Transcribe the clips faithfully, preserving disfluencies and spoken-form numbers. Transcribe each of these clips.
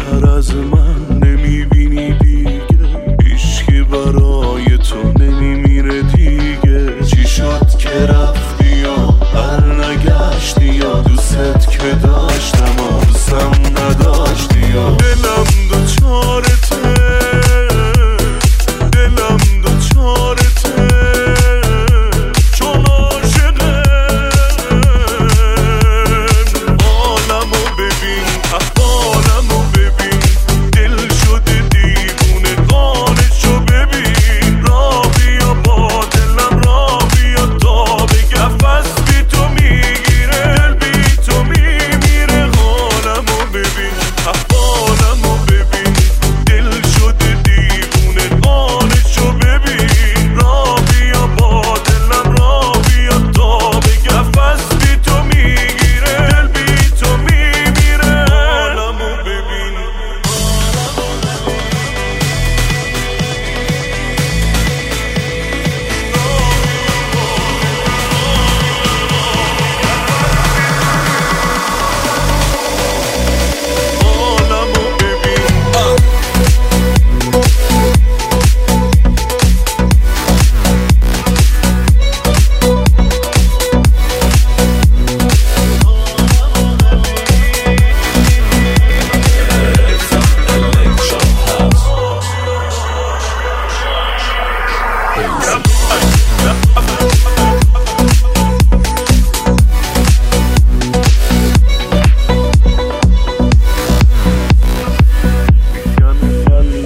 بهتر از من نمیبینی دیگه، هیچکی برای تو نمیمیره دیگه. چی شد که رفتی یا بر نگشتی یا دوست که داشتم و دوستم نداشتی یا دلم دوچارته، دلم دوچارته چون عاشقم. عالمو ببین احوالمو ببین، دل شده دیوونه قانشو ببین. را بیا با دلم را بیا تا بگه نفس بی تو میگیره، دل بی تو میمیره. حالمو ببین احوالمو ببین، دل شده دیوونه قانشو ببین. را بیا با دلم را بیا تا بگه نفس بی تو میگیره، دل بی تو میمیره. حالمو ببین حالمو ببین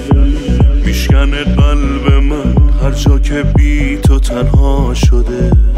میشکنه قلب من هر جا که بی تو تنها شده.